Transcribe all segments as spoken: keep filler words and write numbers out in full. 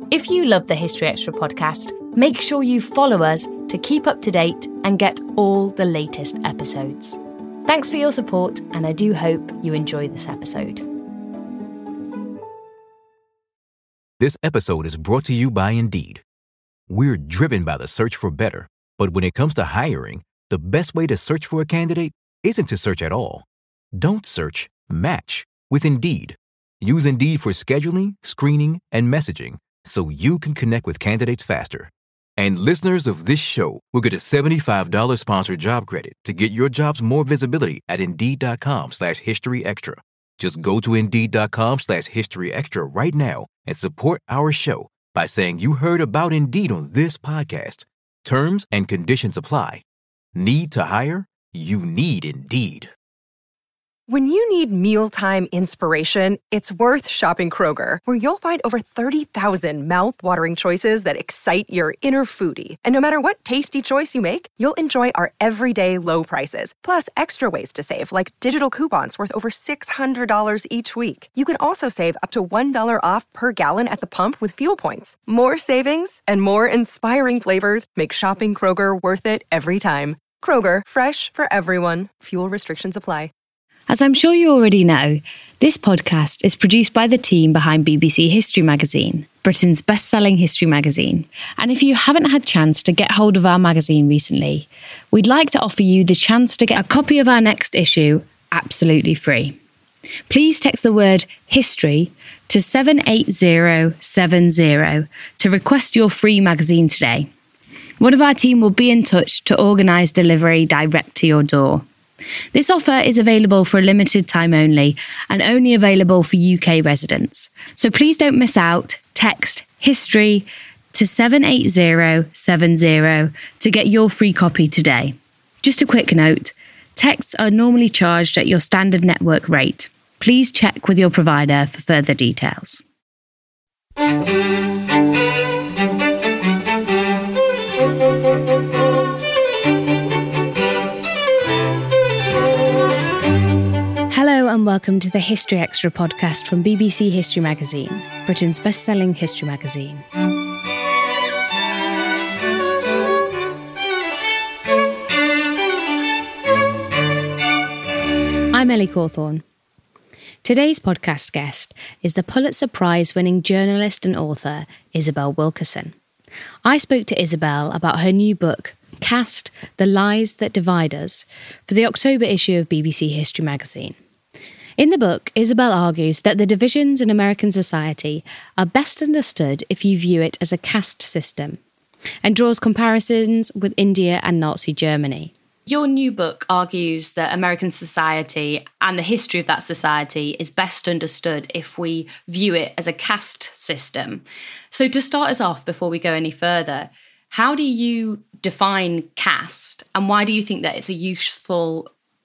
If you love the History Extra podcast, make sure you follow us to keep up to date and get all the latest episodes. Thanks for your support, and I do hope you enjoy this episode. This episode is brought to you by Indeed. We're driven by the search for better, but when it comes to hiring, the best way to search for a candidate isn't to search at all. Don't search, match with Indeed. Use Indeed for scheduling, screening, and messaging so you can connect with candidates faster. And listeners of this show will get a seventy-five dollars sponsored job credit to get your jobs more visibility at Indeed.com slash History Extra. Just go to Indeed.com slash History Extra right now and support our show by saying you heard about Indeed on this podcast. Terms and conditions apply. Need to hire? You need Indeed. When you need mealtime inspiration, it's worth shopping Kroger, where you'll find over thirty thousand mouth-watering choices that excite your inner foodie. And no matter what tasty choice you make, you'll enjoy our everyday low prices, plus extra ways to save, like digital coupons worth over six hundred dollars each week. You can also save up to one dollar off per gallon at the pump with fuel points. More savings and more inspiring flavors make shopping Kroger worth it every time. Kroger, fresh for everyone. Fuel restrictions apply. As I'm sure you already know, this podcast is produced by the team behind B B C History Magazine, Britain's best-selling history magazine. And if you haven't had a chance to get hold of our magazine recently, we'd like to offer you the chance to get a copy of our next issue absolutely free. Please text the word HISTORY to seven eight zero seven zero to request your free magazine today. One of our team will be in touch to organise delivery direct to your door. This offer is available for a limited time only and only available for U K residents. So please don't miss out. Text HISTORY to seven eight zero seven zero to get your free copy today. Just a quick note, texts are normally charged at your standard network rate. Please check with your provider for further details. Hello and welcome to the History Extra podcast from B B C History Magazine, Britain's best-selling history magazine. I'm Ellie Cawthorne. Today's podcast guest is the Pulitzer Prize-winning journalist and author Isabel Wilkerson. I spoke to Isabel about her new book, Caste: The Lies That Divide Us, for the October issue of B B C History Magazine. In the book, Isabel argues that the divisions in American society are best understood if you view it as a caste system, and draws comparisons with India and Nazi Germany. Your new book argues that American society and the history of that society is best understood if we view it as a caste system. So to start us off, before we go any further, how do you define caste, and why do you think that it's a useful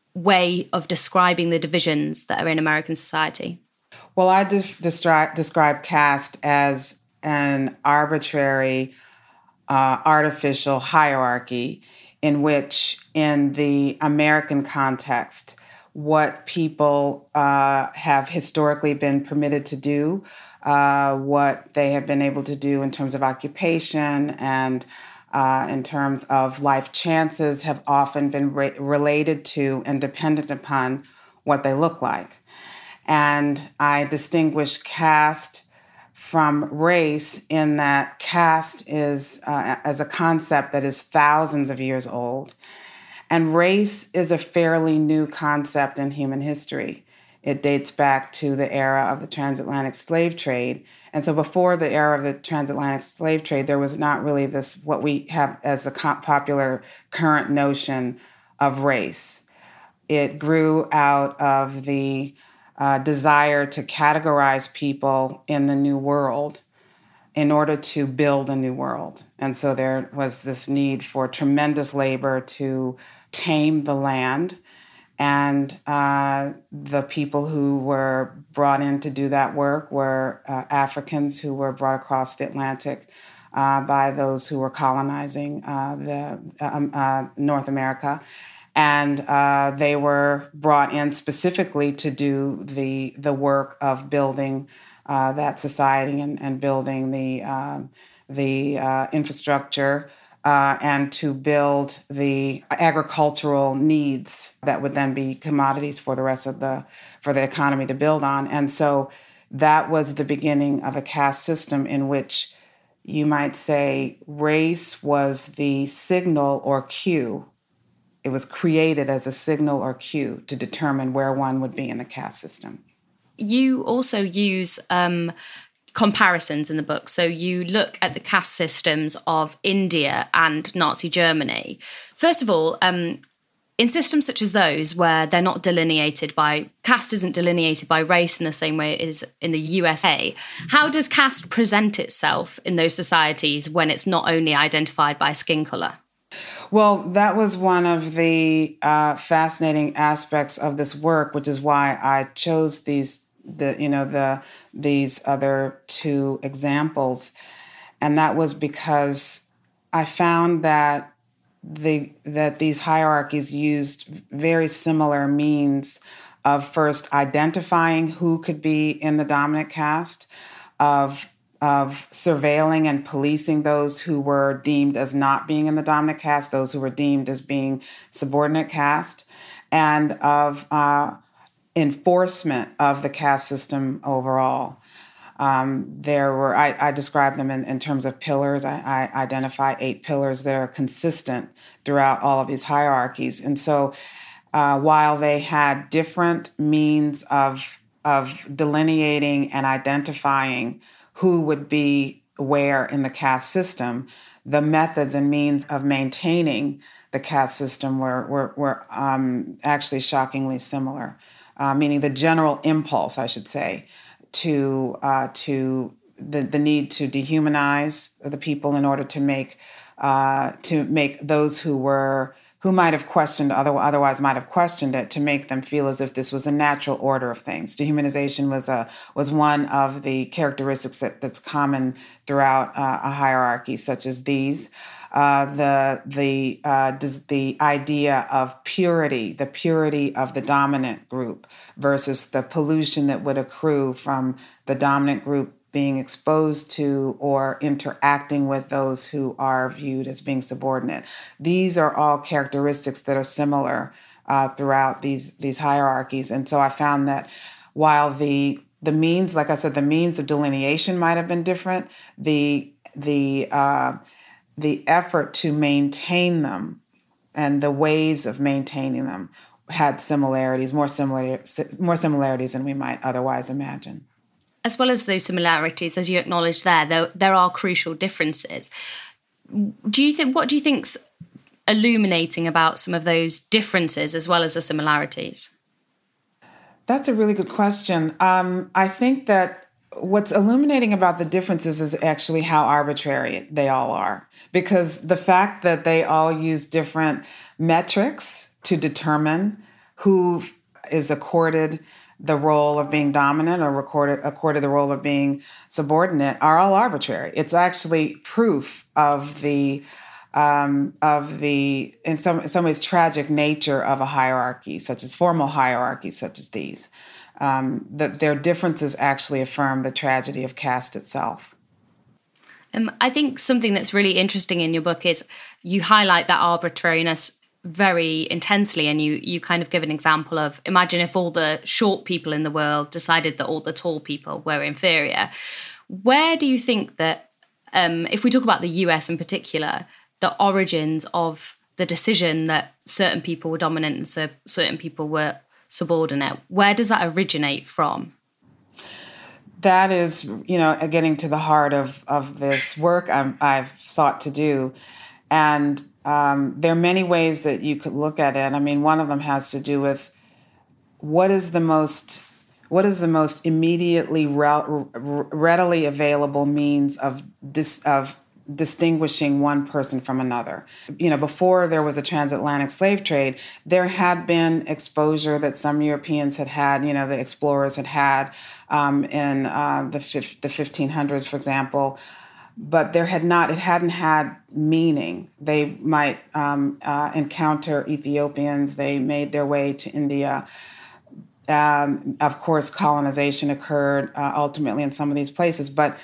way of describing the divisions that are in American society? Well, I de- describe, describe caste as an arbitrary, uh, artificial hierarchy in which, in the American context, what people uh, have historically been permitted to do, uh, what they have been able to do in terms of occupation and Uh, in terms of life chances, have often been re- related to and dependent upon what they look like. And I distinguish caste from race in that caste is uh, as a concept that is thousands of years old. And race is a fairly new concept in human history. It dates back to the era of the transatlantic slave trade. And so before the era of the transatlantic slave trade, there was not really this, what we have as the popular current notion of race. It grew out of the uh, desire to categorize people in the New World in order to build a new world. And so there was this need for tremendous labor to tame the land. And uh, the people who were brought in to do that work were uh, Africans who were brought across the Atlantic uh, by those who were colonizing uh, the um, uh, North America. And uh, they were brought in specifically to do the, the work of building uh, that society and, and building the, um, the uh, infrastructure uh, and to build the agricultural needs that would then be commodities for the rest of the, for the economy to build on. And so that was the beginning of a caste system in which you might say race was the signal or cue. It was created as a signal or cue to determine where one would be in the caste system. You also use um, comparisons in the book. So you look at the caste systems of India and Nazi Germany. First of all, um, in systems such as those where they're not delineated by, caste isn't delineated by race in the same way it is in the U S A, how does caste present itself in those societies when it's not only identified by skin color? Well, that was one of the uh, fascinating aspects of this work, which is why I chose these, the you know, the these other two examples, and that was because I found that the that these hierarchies used very similar means of first identifying who could be in the dominant caste, of of surveilling and policing those who were deemed as not being in the dominant caste, those who were deemed as being subordinate caste, and of uh, enforcement of the caste system overall. Um, there were, I, I describe them in, in terms of pillars. I, I identify eight pillars that are consistent throughout all of these hierarchies. And so uh, while they had different means of, of delineating and identifying who would be where in the caste system, the methods and means of maintaining the caste system were, were, were um, actually shockingly similar, uh, meaning the general impulse, I should say, to uh, to the, the need to dehumanize the people in order to make uh, to make those who were who might have questioned other, otherwise might have questioned it, to make them feel as if this was a natural order of things. Dehumanization was a was one of the characteristics that, that's common throughout uh, a hierarchy such as these. Uh, the the uh, the idea of purity, the purity of the dominant group versus the pollution that would accrue from the dominant group being exposed to or interacting with those who are viewed as being subordinate. These are all characteristics that are similar uh, throughout these these hierarchies, and so I found that while the the means, like I said, the means of delineation might have been different, the the uh, the effort to maintain them and the ways of maintaining them had similarities, more similar, more similarities than we might otherwise imagine. As well as those similarities, as you acknowledge there, there, there are crucial differences. Do you think, what do you think's illuminating about some of those differences as well as the similarities? That's a really good question. Um, I think that what's illuminating about the differences is actually how arbitrary they all are, because the fact that they all use different metrics to determine who is accorded the role of being dominant or recorded, accorded the role of being subordinate are all arbitrary. It's actually proof of the um, of the in some in some ways tragic nature of a hierarchy, such as formal hierarchies such as these. Um, that their differences actually affirm the tragedy of caste itself. Um, I think something that's really interesting in your book is you highlight that arbitrariness very intensely, and you you kind of give an example of, imagine if all the short people in the world decided that all the tall people were inferior. Where do you think that, um, if we talk about the U S in particular, the origins of the decision that certain people were dominant and so certain people were subordinate, where does that originate from? That is, you know, getting to the heart of, of this work I'm, I've sought to do. And um, there are many ways that you could look at it. I mean, one of them has to do with what is the most what is the most immediately re- readily available means of dis, of distinguishing one person from another. You know, before there was a transatlantic slave trade, there had been exposure that some Europeans had had, you know, the explorers had had um, in uh, the fif- the fifteen hundreds, for example, but there had not, it hadn't had meaning. They might um, uh, encounter Ethiopians, they made their way to India, Um, of course, colonization occurred uh, ultimately in some of these places, but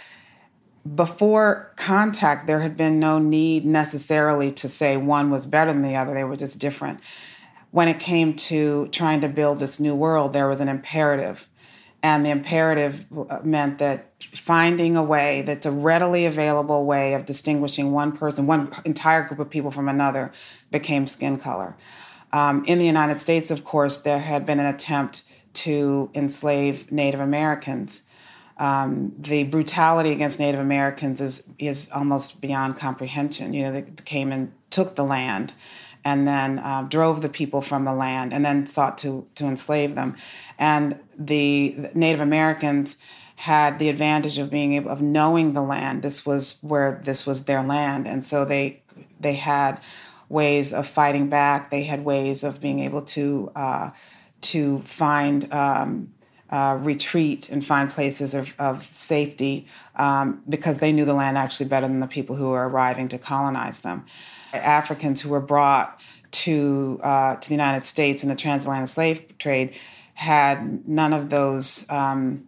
before contact, there had been no need necessarily to say one was better than the other. They were just different. When it came to trying to build this new world, there was an imperative. And the imperative meant that finding a way that's a readily available way of distinguishing one person, one entire group of people from another, became skin color. Um, in the United States, of course, there had been an attempt to enslave Native Americans. Um, the brutality against Native Americans is is almost beyond comprehension. You know, they came and took the land, and then uh, drove the people from the land, and then sought to to enslave them. And the, the Native Americans had the advantage of being able of knowing the land. This was where this was their land, and so they they had ways of fighting back. They had ways of being able to uh, to find. Um, Uh, retreat and find places of, of safety um, because they knew the land actually better than the people who were arriving to colonize them. Africans who were brought to uh, to the United States in the transatlantic slave trade had none of those um,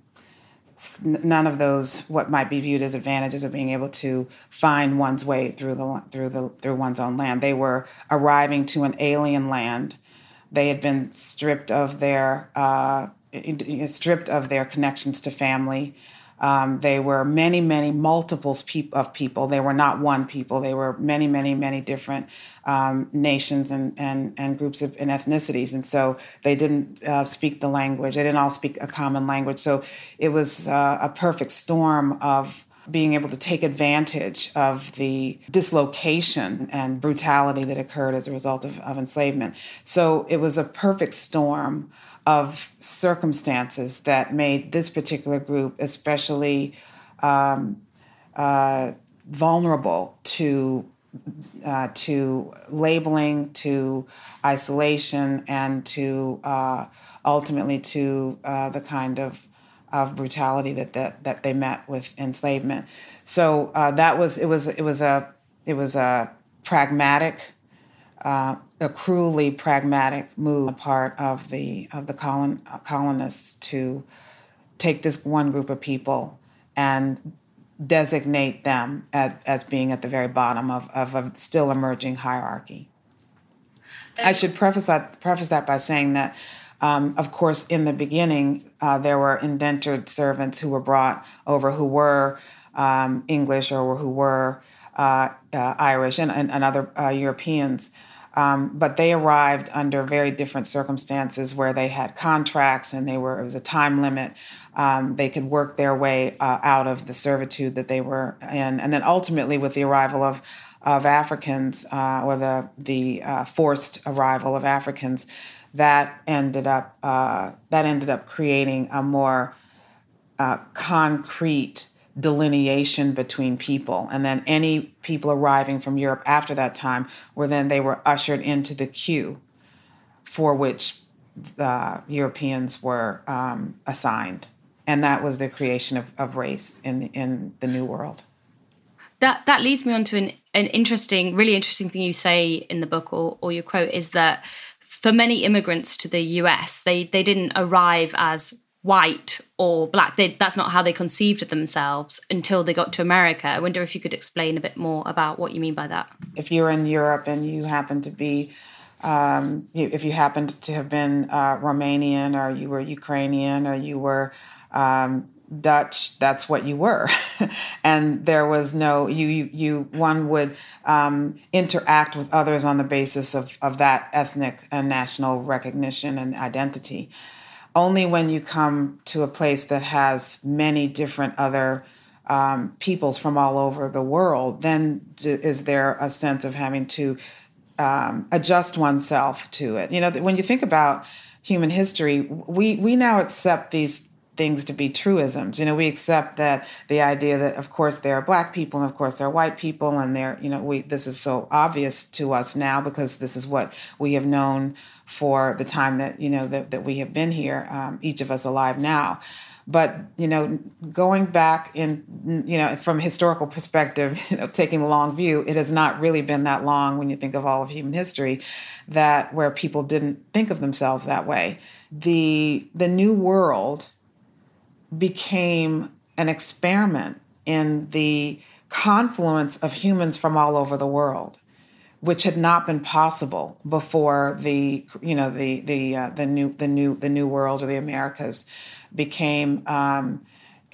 none of those what might be viewed as advantages of being able to find one's way through the through the through one's own land. They were arriving to an alien land. They had been stripped of their uh, stripped of their connections to family. Um, they were many, many multiples of people. They were not one people. They were many, many, many different um, nations and, and, and groups of and ethnicities. And so they didn't uh, speak the language. They didn't all speak a common language. So it was uh, a perfect storm of being able to take advantage of the dislocation and brutality that occurred as a result of, of enslavement. So it was a perfect storm of circumstances that made this particular group especially um, uh, vulnerable to uh, to labeling, to isolation, and to uh, ultimately to uh, the kind of of brutality that, that that they met with enslavement. So uh, that was it was it was a it was a pragmatic, uh, a cruelly pragmatic move on the part of the of the colon, uh, colonists to take this one group of people and designate them as, as being at the very bottom of, of a still emerging hierarchy. And I should preface that preface that by saying that. Um, of course, in the beginning, uh, there were indentured servants who were brought over who were um, English or who were uh, uh, Irish and, and, and other uh, Europeans. Um, but they arrived under very different circumstances where they had contracts and they were it was a time limit. Um, they could work their way uh, out of the servitude that they were in. And then ultimately, with the arrival of of Africans uh, or the, the uh, forced arrival of Africans, that ended up uh, that ended up creating a more uh, concrete delineation between people. And then any people arriving from Europe after that time were then they were ushered into the queue for which uh, Europeans were um, assigned. And that was the creation of, of race in the, in the New World. That that leads me on to an, an interesting, really interesting thing you say in the book or, or your quote is that for many immigrants to the U S, they they didn't arrive as white or black. They, that's not how they conceived of themselves until they got to America. I wonder if you could explain a bit more about what you mean by that. If you're in Europe and you happen to be, um, you, if you happened to have been uh, Romanian or you were Ukrainian or you were um, Dutch, that's what you were. And there was no, you, you, you one would um, interact with others on the basis of, of that ethnic and national recognition and identity. Only when you come to a place that has many different other um, peoples from all over the world, then is there a sense of having to um, adjust oneself to it. You know, when you think about human history, we, we now accept these things to be truisms. You know, we accept that the idea that, of course, there are Black people and, of course, there are white people, and they're, you know, we this is so obvious to us now because this is what we have known for the time that, you know, that, that we have been here, um, each of us alive now. But, you know, going back in, you know, from a historical perspective, you know, taking the long view, it has not really been that long when you think of all of human history that where people didn't think of themselves that way. The, the New World became an experiment in the confluence of humans from all over the world, which had not been possible before the, you know, the the uh, the new the new the New World or the Americas became um,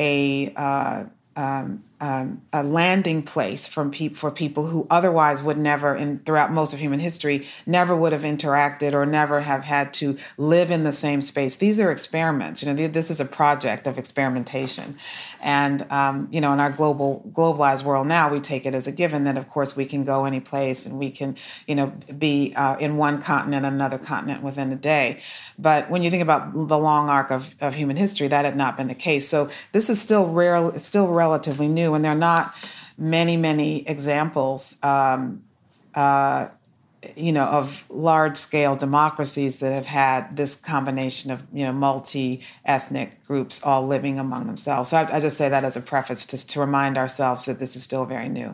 a uh, um, um, a landing place from pe- for people who otherwise would never, in throughout most of human history, never would have interacted or never have had to live in the same space. These are experiments. You know, this is a project of experimentation, and um, you know, in our global globalized world now, we take it as a given that, of course, we can go any place and we can, you know, be uh, in one continent, another continent within a day. But when you think about the long arc of, of human history, that had not been the case. So this is still rare, it's still relatively new, and there are not many, many examples, um, uh, you know, of large-scale democracies that have had this combination of, you know, multi-ethnic groups all living among themselves. So I, I just say that as a preface to, to remind ourselves that this is still very new.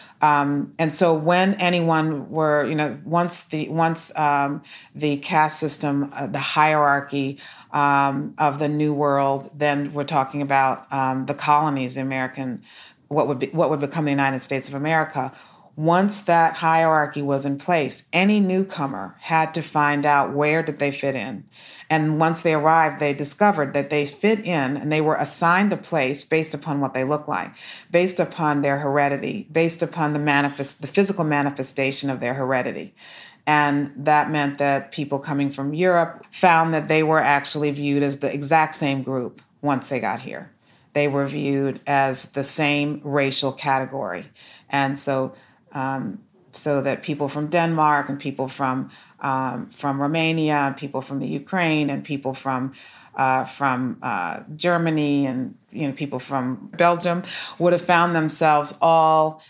Um, and so when anyone were, you know, once the once um, the caste system, uh, the hierarchy um, of the New World, then we're talking about um, the colonies, the American, what would be what would become the United States of America. Once that hierarchy was in place, any newcomer had to find out where did they fit in. And once they arrived, they discovered that they fit in and they were assigned a place based upon what they look like, based upon their heredity, based upon the manifest, the physical manifestation of their heredity. And that meant that people coming from Europe found that they were actually viewed as the exact same group once they got here. They were viewed as the same racial category. And so Um, so that people from Denmark and people from um, from Romania and people from the Ukraine and people from uh, from uh, Germany and, you know, people from Belgium would have found themselves all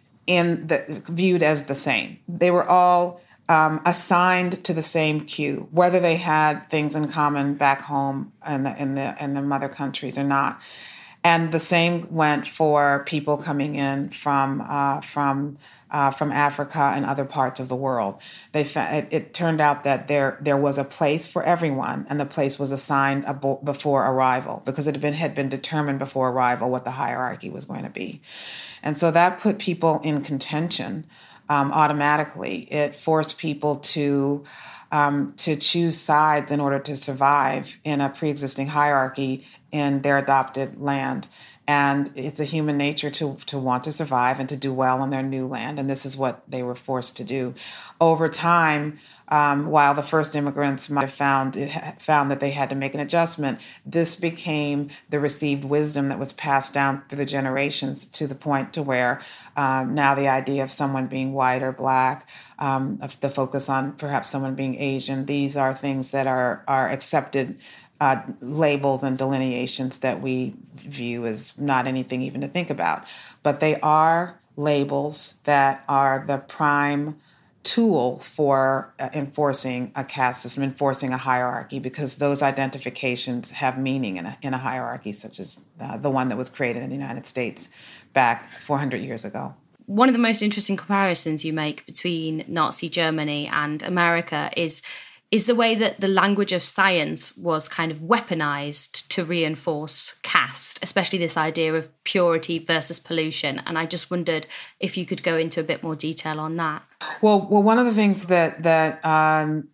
in the, viewed as the same. They were all um, assigned to the same queue, whether they had things in common back home in the in the in their mother countries or not. And the same went for people coming in from uh, from uh, from Africa and other parts of the world. They fa- it, it turned out that there there was a place for everyone, and the place was assigned abo- before arrival because it had been had been determined before arrival what the hierarchy was going to be, and so that put people in contention um, automatically. It forced people to. Um, to choose sides in order to survive in a pre-existing hierarchy in their adopted land. And it's a human nature to, to want to survive and to do well in their new land. And this is what they were forced to do. Over time, um, while the first immigrants might have found, found that they had to make an adjustment, this became the received wisdom that was passed down through the generations to the point to where um, now the idea of someone being white or black, um, of the focus on perhaps someone being Asian, these are things that are, are accepted Uh, labels and delineations that we view as not anything even to think about. But they are labels that are the prime tool for uh, enforcing a caste system, enforcing a hierarchy, because those identifications have meaning in a, in a hierarchy such as uh, the one that was created in the United States back four hundred years ago. One of the most interesting comparisons you make between Nazi Germany and America is is the way that the language of science was kind of weaponized to reinforce caste, especially this idea of purity versus pollution. And I just wondered if you could go into a bit more detail on that. Well, well, one of the things that that um,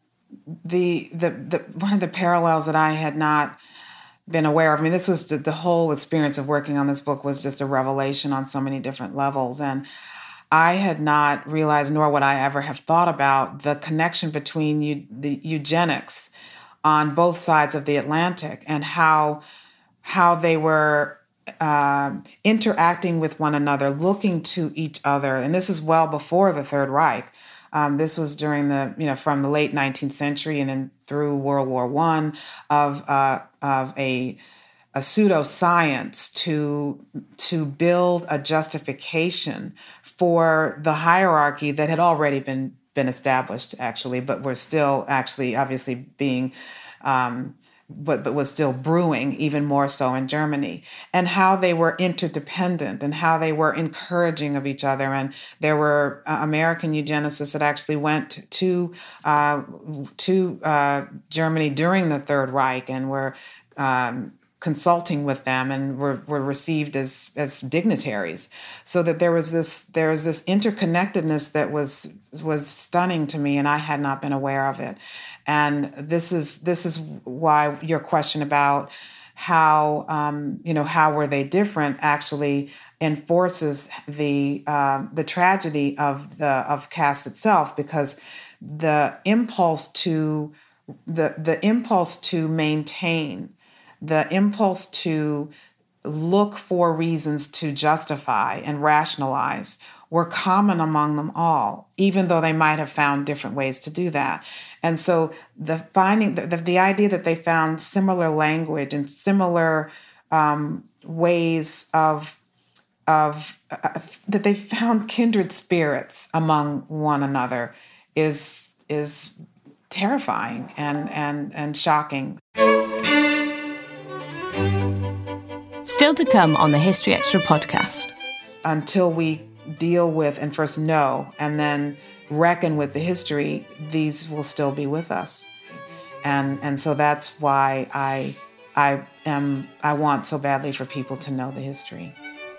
the, the the one of the parallels that I had not been aware of. I mean, this was the, the whole experience of working on this book was just a revelation on so many different levels, and I had not realized, nor would I ever have thought about, the connection between eu- the eugenics on both sides of the Atlantic and how how they were uh, interacting with one another, looking to each other. And this is well before the Third Reich. Um, this was during the, you know, from the late nineteenth century and in through World War One of uh, of a a pseudoscience to to build a justification for the hierarchy that had already been been established, actually, but we're still actually obviously being um, but, but was still brewing even more so in Germany, and how they were interdependent and how they were encouraging of each other. And there were uh, American eugenicists that actually went to uh, to uh, Germany during the Third Reich and were um, consulting with them and were, were received as as dignitaries. So that there was this there was this interconnectedness that was was stunning to me, and I had not been aware of it. And this is this is why your question about how um, you know how were they different actually enforces the uh, the tragedy of the of caste itself, because the impulse to the the impulse to maintain, the impulse to look for reasons to justify and rationalize were common among them all, even though they might have found different ways to do that. And so the finding, the, the idea that they found similar language and similar um, ways of, of uh, that they found kindred spirits among one another is is terrifying and and and shocking. Still to come on the History Extra podcast. Until we deal with and first know and then reckon with the history, these will still be with us. And and so that's why I I am I want so badly for people to know the history.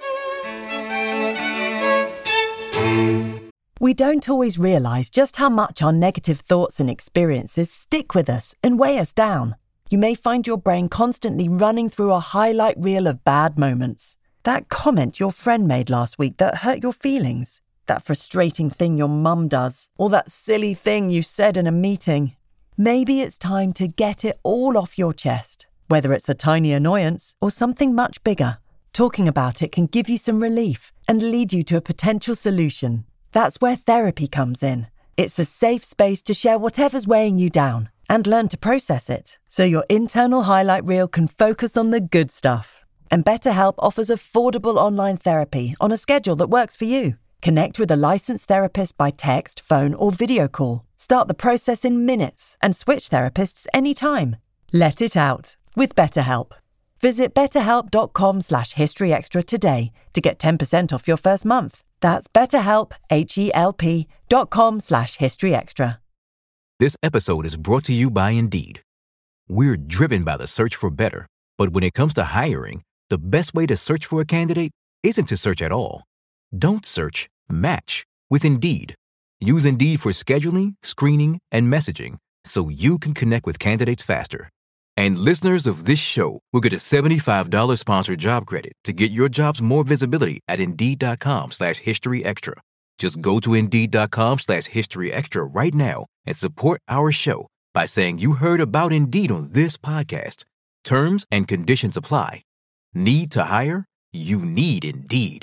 We don't always realise just how much our negative thoughts and experiences stick with us and weigh us down. You may find your brain constantly running through a highlight reel of bad moments. That comment your friend made last week that hurt your feelings. That frustrating thing your mum does. Or that silly thing you said in a meeting. Maybe it's time to get it all off your chest. Whether it's a tiny annoyance or something much bigger, talking about it can give you some relief and lead you to a potential solution. That's where therapy comes in. It's a safe space to share whatever's weighing you down and learn to process it, so your internal highlight reel can focus on the good stuff. And BetterHelp offers affordable online therapy on a schedule that works for you. Connect with a licensed therapist by text, phone, or video call. Start the process in minutes and switch therapists anytime. Let it out with BetterHelp. Visit betterhelp.com slash historyextra today to get ten percent off your first month. That's betterhelp, H-E-L-P dot com slash historyextra. This episode is brought to you by Indeed. We're driven by the search for better, but when it comes to hiring, the best way to search for a candidate isn't to search at all. Don't search, match with Indeed. Use Indeed for scheduling, screening, and messaging so you can connect with candidates faster. And listeners of this show will get a seventy-five dollars sponsored job credit to get your jobs more visibility at Indeed.com slash History Extra. Just go to Indeed.com slash History Extra right now and support our show by saying you heard about Indeed on this podcast. Terms and conditions apply. Need to hire? You need Indeed.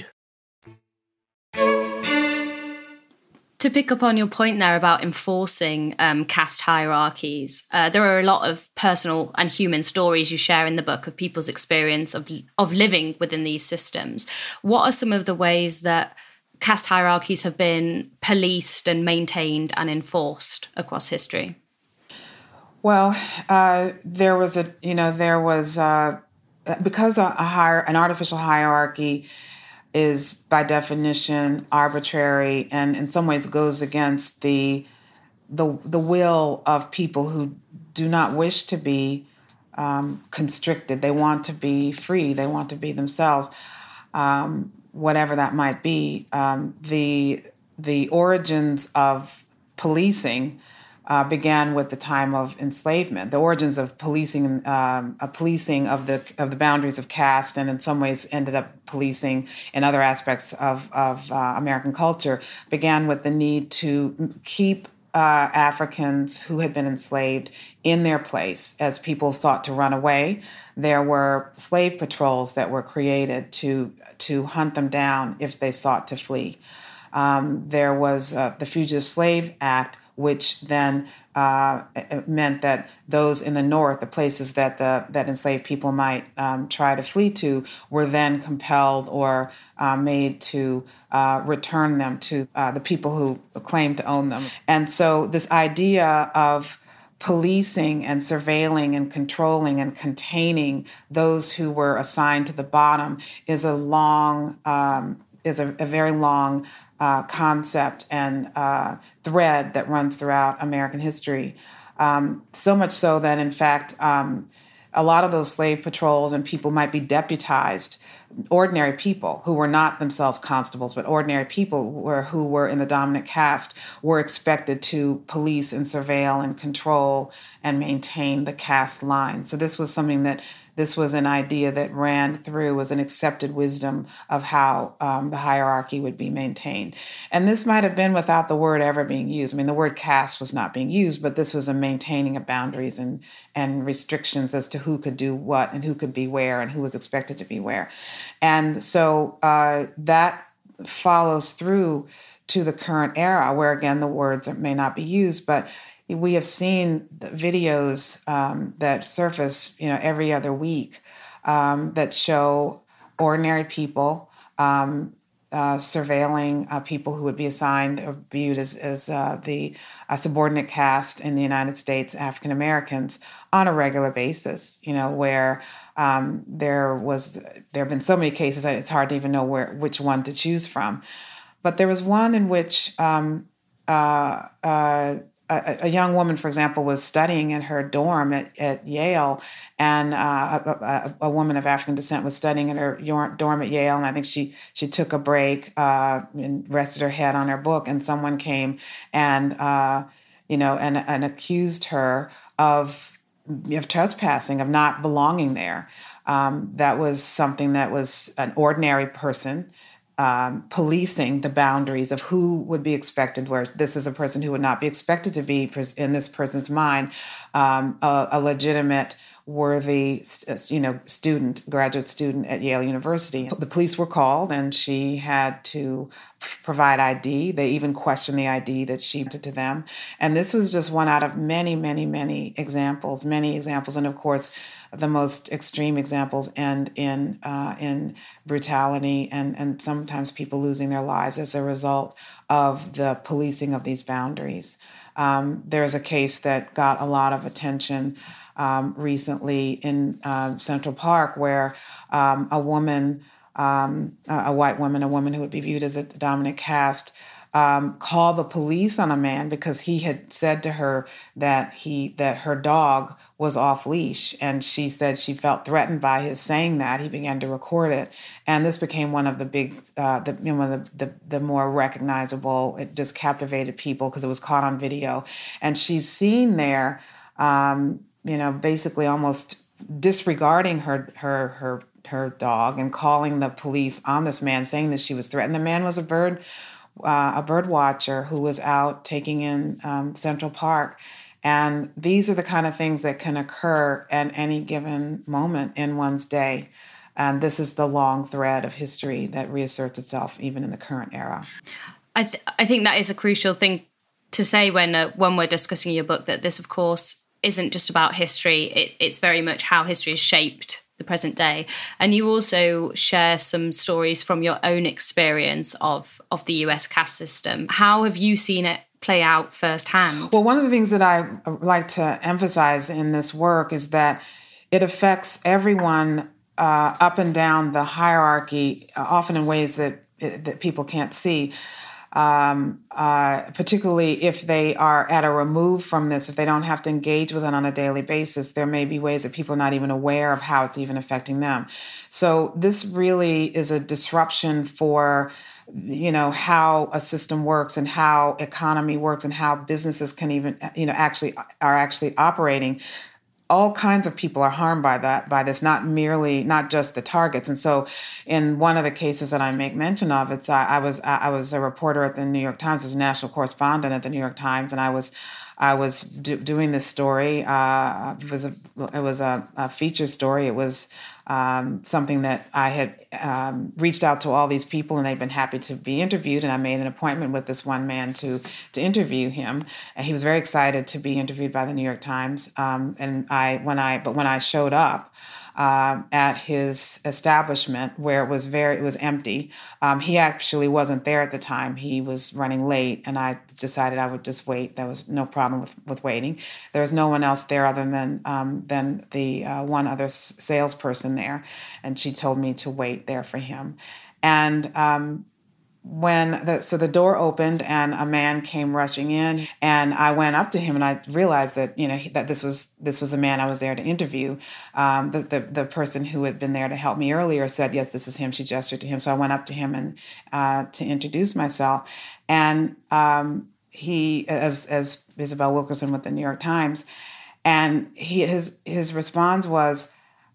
To pick up on your point there about enforcing um, caste hierarchies, uh, there are a lot of personal and human stories you share in the book of people's experience of of living within these systems. What are some of the ways that caste hierarchies have been policed and maintained and enforced across history? Well, uh, there was a, you know, there was, uh, because a, a hier- an artificial hierarchy is by definition arbitrary and in some ways goes against the the the will of people who do not wish to be um, constricted. They want to be free. They want to be themselves, um, whatever that might be. Um, the the origins of policing Uh, began with the time of enslavement. The origins of policing, um, a policing of the of the boundaries of caste, and in some ways ended up policing in other aspects of of uh, American culture, began with the need to keep uh, Africans who had been enslaved in their place as people sought to run away. There were slave patrols that were created to to hunt them down if they sought to flee. Um, there was uh, the Fugitive Slave Act, which then uh, meant that those in the North, the places that the that enslaved people might um, try to flee to, were then compelled or uh, made to uh, return them to uh, the people who claimed to own them. And so this idea of policing and surveilling and controlling and containing those who were assigned to the bottom is a long, um, is a, a very long uh, concept and uh, thread that runs throughout American history. Um, so much so that, in fact, um, a lot of those slave patrols and people might be deputized. Ordinary people who were not themselves constables, but ordinary people who were, who were in the dominant caste were expected to police and surveil and control and maintain the caste line. So this was something that, this was an idea that ran through, was an accepted wisdom of how um, the hierarchy would be maintained. And this might have been without the word ever being used. I mean, the word caste was not being used, but this was a maintaining of boundaries and, and restrictions as to who could do what and who could be where and who was expected to be where. And so uh, that follows through to the current era, where, again, the words may not be used, but we have seen videos um, that surface, you know, every other week um, that show ordinary people um, uh, surveilling uh, people who would be assigned or viewed as, as uh, the uh, subordinate caste in the United States, African Americans, on a regular basis. You know, where um, there was there have been so many cases that it's hard to even know where which one to choose from. But there was one in which um, uh, uh, A, a young woman, for example, was studying in her dorm at, at Yale, and uh, a, a, a woman of African descent was studying in her dorm at Yale, and I think she she took a break uh, and rested her head on her book, and someone came and uh, you know and and accused her of of trespassing, of not belonging there. Um, that was something that was an ordinary person Um, policing the boundaries of who would be expected, where this is a person who would not be expected to be, in this person's mind, um, a, a legitimate, worthy, you know, student, graduate student at Yale University. The police were called, and she had to provide I D. They even questioned the I D that she did to them. And this was just one out of many, many, many examples, many examples. And of course, the most extreme examples end in uh, in brutality and, and sometimes people losing their lives as a result of the policing of these boundaries. Um, there's a case that got a lot of attention um, recently in uh, Central Park, where um, a woman, um, a white woman, a woman who would be viewed as a dominant caste, Um, call the police on a man because he had said to her that he that her dog was off leash, and she said she felt threatened by his saying that. He began to record it, and this became one of the big, uh, the you know, one of the, the the more recognizable. It just captivated people because it was caught on video, and she's seen there, um, you know, basically almost disregarding her her her her dog and calling the police on this man, saying that she was threatened. The man was a bird. Uh, a bird watcher who was out taking in um, Central Park. And these are the kind of things that can occur at any given moment in one's day. And this is the long thread of history that reasserts itself even in the current era. I, th- I think that is a crucial thing to say when uh, when we're discussing your book, that this, of course, isn't just about history. It, it's very much how history is shaped the present day. And you also share some stories from your own experience of, of the U S caste system. How have you seen it play out firsthand? Well, one of the things that I like to emphasize in this work is that it affects everyone uh, up and down the hierarchy, uh, often in ways that that people can't see. Um, uh, particularly if they are at a remove from this, if they don't have to engage with it on a daily basis, there may be ways that people are not even aware of how it's even affecting them. So this really is a disruption for, you know, how a system works and how economy works and how businesses can even, you know, actually are actually operating. All kinds of people are harmed by that, by this, not merely, not just the targets. And so in one of the cases that I make mention of, it's, I, I was, I was a reporter at the New York Times, I was a national correspondent at the New York Times, and I was, I was do, doing this story. Uh, it was a, it was a, a feature story. It was um, something that I had um, reached out to all these people, and they'd been happy to be interviewed. And I made an appointment with this one man to to interview him, and he was very excited to be interviewed by the New York Times. Um, and I, when I, but when I showed up, uh, at his establishment where it was very, it was empty. Um, he actually wasn't there at the time. He was running late, and I decided I would just wait. There was no problem with, with waiting. There was no one else there other than um, than the uh, one other s- salesperson there, and she told me to wait there for him. And um, when the, so the door opened and a man came rushing in, and I went up to him and I realized that, you know, he, that this was this was the man I was there to interview. Um, the, the the person who had been there to help me earlier said, yes, this is him. She gestured to him. So I went up to him and uh, to introduce myself. And um, he, as as Isabel Wilkerson with the New York Times, and he his his response was,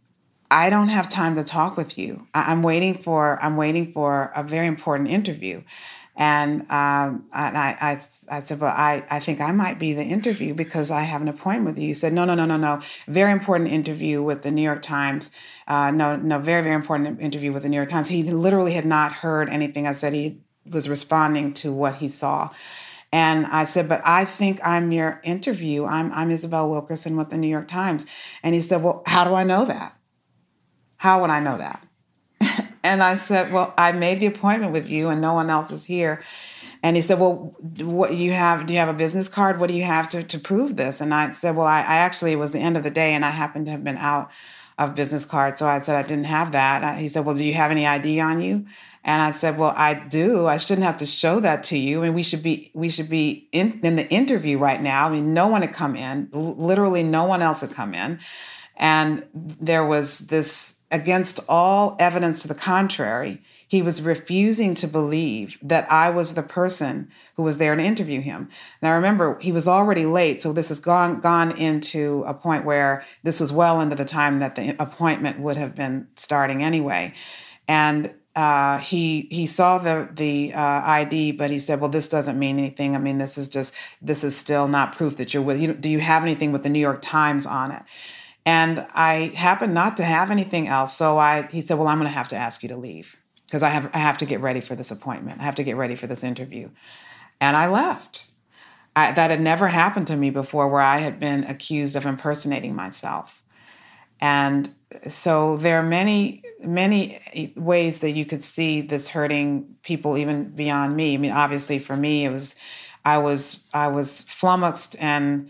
I don't have time to talk with you. I- I'm waiting for I'm waiting for a very important interview. And um, and I, I I said, well, I, I think I might be the interview because I have an appointment with you. He said, no, no, no, no, no. Very important interview with the New York Times. Uh, no, no, very, very important interview with the New York Times. He literally had not heard anything I said. He was responding to what he saw. And I said, but I think I'm your interview. I'm I'm Isabel Wilkerson with the New York Times. And he said, well, how do I know that? How would I know that? And I said, well, I made the appointment with you and no one else is here. And he said, well, what you have, do you have a business card? What do you have to, to prove this? And I said, well, I, I actually, it was the end of the day and I happened to have been out of business cards. So I said, I didn't have that. He said, well, do you have any I D on you? And I said, well, I do. I shouldn't have to show that to you. I mean, we should be we should be in, in the interview right now. I mean, no one had come in. L- literally no one else had come in. And there was this, against all evidence to the contrary, he was refusing to believe that I was the person who was there to interview him. Now, remember, he was already late, so this has gone gone into a point where this was well into the time that the appointment would have been starting anyway. And uh, he he saw the the uh, I D, but he said, "Well, this doesn't mean anything. I mean, this is just this is still not proof that you're with. You, do you have anything with the New York Times on it?" And I happened not to have anything else. So I, he said, well, I'm going to have to ask you to leave because I have, I have to get ready for this appointment. I have to get ready for this interview. And I left. I, that had never happened to me before, where I had been accused of impersonating myself. And so there are many, many ways that you could see this hurting people even beyond me. I mean, obviously for me, it was, I was, I was flummoxed and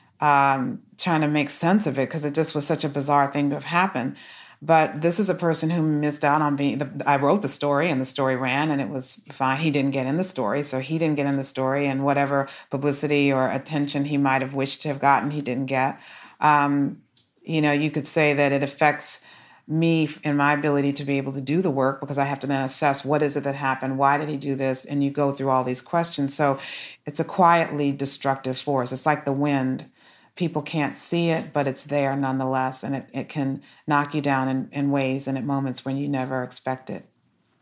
Um, trying to make sense of it because it just was such a bizarre thing to have happened. But this is a person who missed out on being, the, I wrote the story and the story ran and it was fine. He didn't get in the story. So he didn't get in the story, and whatever publicity or attention he might have wished to have gotten, he didn't get. Um, you know, you could say that it affects me in my ability to be able to do the work because I have to then assess what is it that happened? Why did he do this? And you go through all these questions. So it's a quietly destructive force. It's like the wind. People can't see it, but it's there nonetheless, and it, it can knock you down in, in ways and at moments when you never expect it.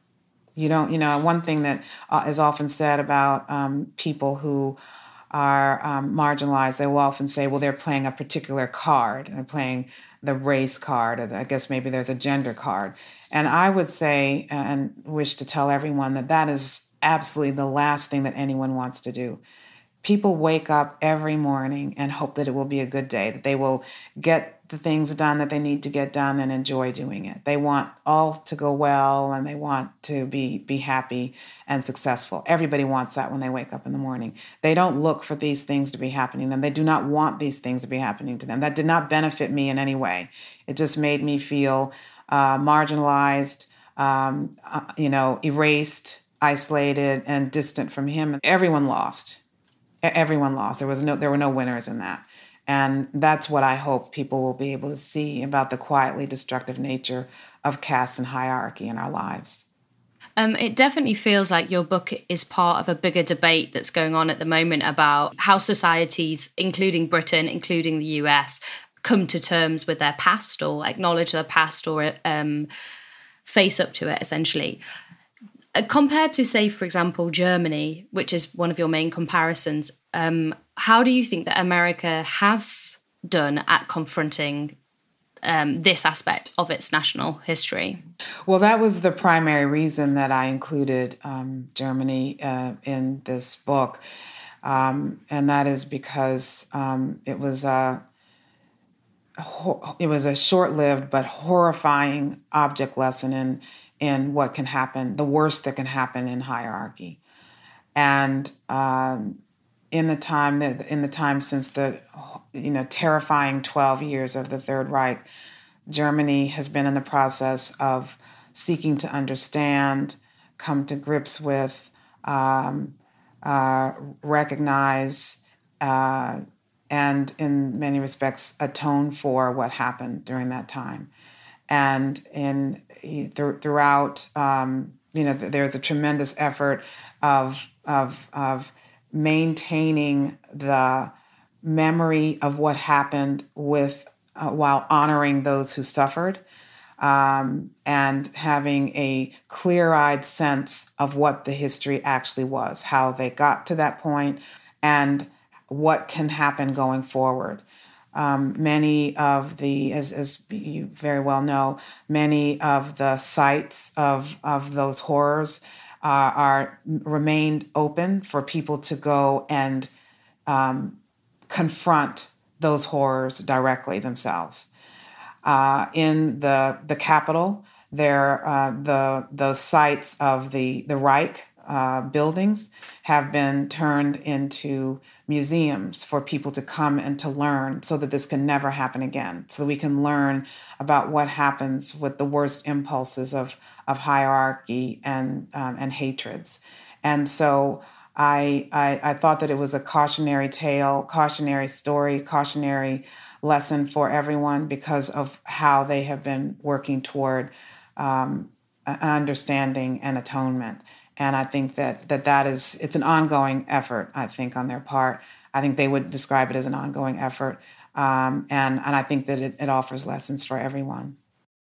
You don't, you know, one thing that uh, is often said about um, people who are um, marginalized, they will often say, well, they're playing a particular card. They're playing the race card, or the, I guess maybe there's a gender card. And I would say and wish to tell everyone that that is absolutely the last thing that anyone wants to do. People wake up every morning and hope that it will be a good day, that they will get the things done that they need to get done and enjoy doing it. They want all to go well and they want to be, be happy and successful. Everybody wants that when they wake up in the morning. They don't look for these things to be happening to them. They do not want these things to be happening to them. That did not benefit me in any way. It just made me feel uh, marginalized, um, uh, you know, erased, isolated, and distant from him. Everyone lost. Everyone lost. There was no, there were no winners in that. And that's what I hope people will be able to see about the quietly destructive nature of caste and hierarchy in our lives. Um, it definitely feels like your book is part of a bigger debate that's going on at the moment about how societies, including Britain, including the U S, come to terms with their past or acknowledge their past or um, face up to it, essentially. Compared to, say, for example, Germany, which is one of your main comparisons, um, how do you think that America has done at confronting um, this aspect of its national history? Well, that was the primary reason that I included um, Germany uh, in this book. Um, and that is because um, it was uh, it was a short-lived but horrifying object lesson in in what can happen, the worst that can happen in hierarchy. And um, in the time that in the time since the you know terrifying twelve years of the Third Reich, Germany has been in the process of seeking to understand, come to grips with, um, uh, recognize, uh, and in many respects atone for what happened during that time. And in th- throughout, um, you know, there's a tremendous effort of of of maintaining the memory of what happened with uh, while honoring those who suffered, um, and having a clear-eyed sense of what the history actually was, how they got to that point, and what can happen going forward. Um, many of the, as, as you very well know, many of the sites of of those horrors uh, are remained open for people to go and um, confront those horrors directly themselves. Uh, in the the capital, there uh, the the sites of the the Reich uh, buildings have been turned into museums for people to come and to learn, so that this can never happen again. So that we can learn about what happens with the worst impulses of of hierarchy and um, and hatreds. And so I, I I thought that it was a cautionary tale, cautionary story, cautionary lesson for everyone because of how they have been working toward um, an understanding and atonement. And I think that, that that is, it's an ongoing effort, I think, on their part. I think they would describe it as an ongoing effort. Um, and, and I think that it, it offers lessons for everyone.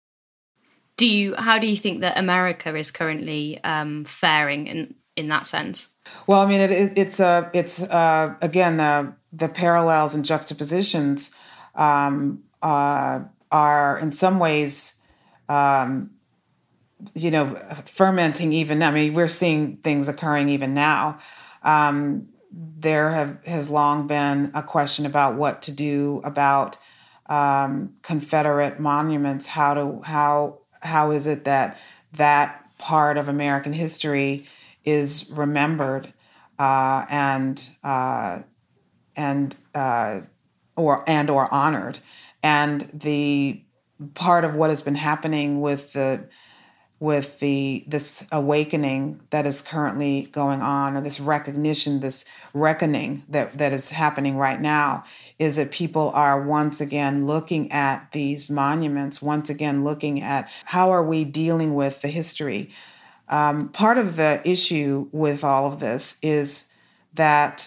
Do you, how do you think that America is currently um, faring in, in that sense? Well, I mean, it, it, it's, uh, it's uh, again, the, the parallels and juxtapositions um, uh, are in some ways, um, you know, fermenting even now. I mean, we're seeing things occurring even now. Um, there have has long been a question about what to do about um, Confederate monuments. How to how how is it that that part of American history is remembered uh, and uh, and uh, or and or honored? And the part of what has been happening with the with the this awakening that is currently going on, or this recognition, this reckoning that, that is happening right now, is that people are once again looking at these monuments, once again looking at how are we dealing with the history. Um, part of the issue with all of this is that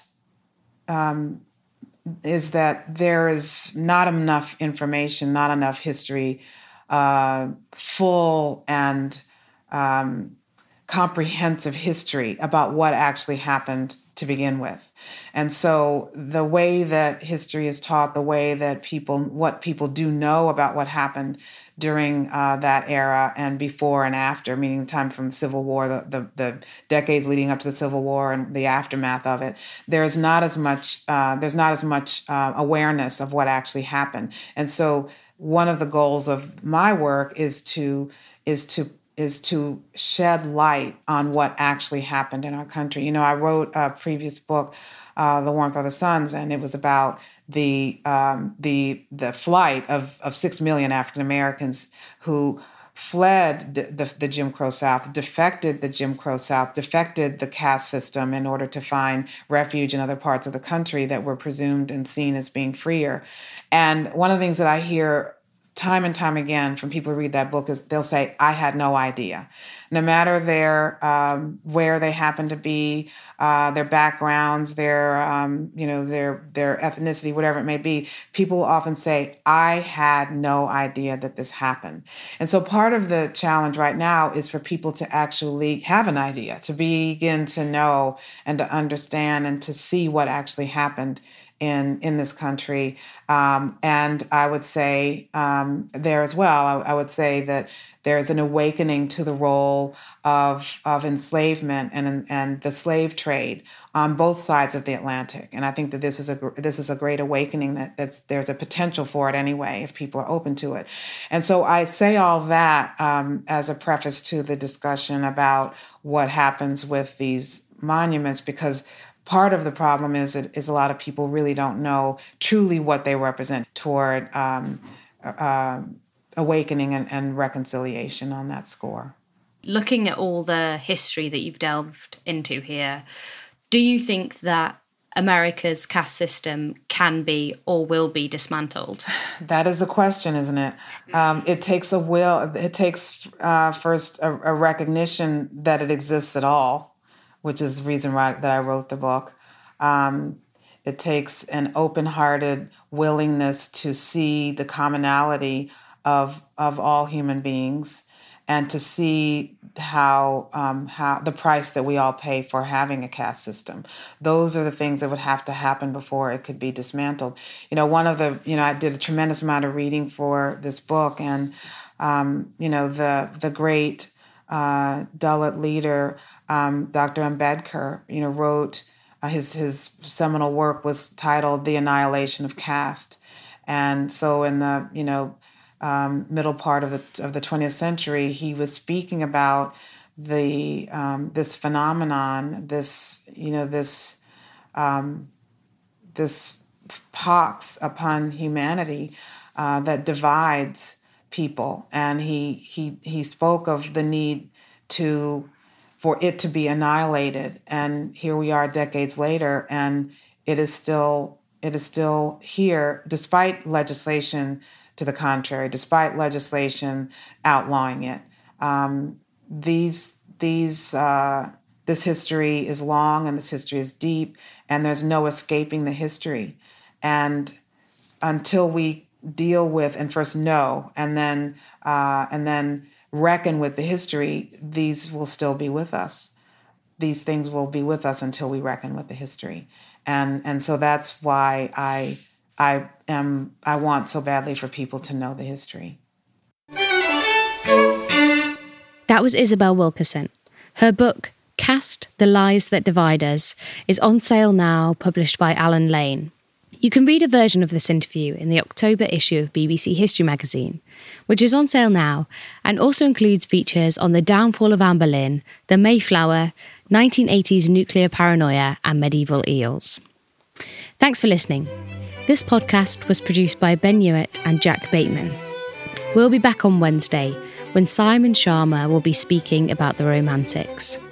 um, is that there is not enough information, not enough history, uh, full and um, comprehensive history about what actually happened to begin with. And so the way that history is taught, the way that people, what people do know about what happened during uh, that era and before and after, meaning the time from Civil War, the, the, the decades leading up to the Civil War and the aftermath of it, there's not as much uh, there's not as much uh, awareness of what actually happened. And so one of the goals of my work is to is to is to shed light on what actually happened in our country. You know, I wrote a previous book, uh, The Warmth of the Suns, and it was about the um, the the flight of, of six million African Americans who fled the, the, the Jim Crow South, defected the Jim Crow South, defected the caste system in order to find refuge in other parts of the country that were presumed and seen as being freer. And one of the things that I hear time and time again from people who read that book is they'll say, I had no idea. No matter their um, where they happen to be, uh, their backgrounds, their um, you know their their ethnicity, whatever it may be, people often say, I had no idea that this happened. And so part of the challenge right now is for people to actually have an idea, to begin to know and to understand and to see what actually happened in in this country. Um, and I would say um, there as well, I, I would say that there's an awakening to the role of of enslavement and and the slave trade on both sides of the Atlantic. And I think that this is a this is a great awakening, that that's, there's a potential for it anyway, if people are open to it. And so I say all that um, as a preface to the discussion about what happens with these monuments, because part of the problem is, is a lot of people really don't know truly what they represent toward um, uh, awakening and, and reconciliation on that score. Looking at all the history that you've delved into here, do you think that America's caste system can be or will be dismantled? That is a question, isn't it? Um, it takes a will. It takes uh, first a, a recognition that it exists at all, which is the reason why, that I wrote the book. Um, it takes an open-hearted willingness to see the commonality of of all human beings, and to see how um, how the price that we all pay for having a caste system. Those are the things that would have to happen before it could be dismantled. You know, one of the, you know, I did a tremendous amount of reading for this book, and, um, you know, the the great uh, Dalit leader, um, Doctor Ambedkar, you know, wrote, uh, his, his seminal work was titled The Annihilation of Caste. And so in the, you know, Um, middle part of the of the twentieth century, he was speaking about the um, this phenomenon, this you know this um, this pox upon humanity uh, that divides people, and he he he spoke of the need to for it to be annihilated. And here we are, decades later, and it is still it is still here, despite legislation to the contrary, despite legislation outlawing it. Um, these, these, uh, this history is long, and this history is deep, and there's no escaping the history. And until we deal with and first know, and then uh, and then reckon with the history, these will still be with us. These things will be with us until we reckon with the history, and and so that's why I. I am. I want so badly for people to know the history. That was Isabel Wilkerson. Her book, Caste: The Lies That Divide Us, is on sale now, published by Allen Lane. You can read a version of this interview in the October issue of B B C History magazine, which is on sale now and also includes features on the downfall of Anne Boleyn, the Mayflower, nineteen eighties nuclear paranoia, and medieval eels. Thanks for listening. This podcast was produced by Ben Hewitt and Jack Bateman. We'll be back on Wednesday when Simon Sharma will be speaking about the Romantics.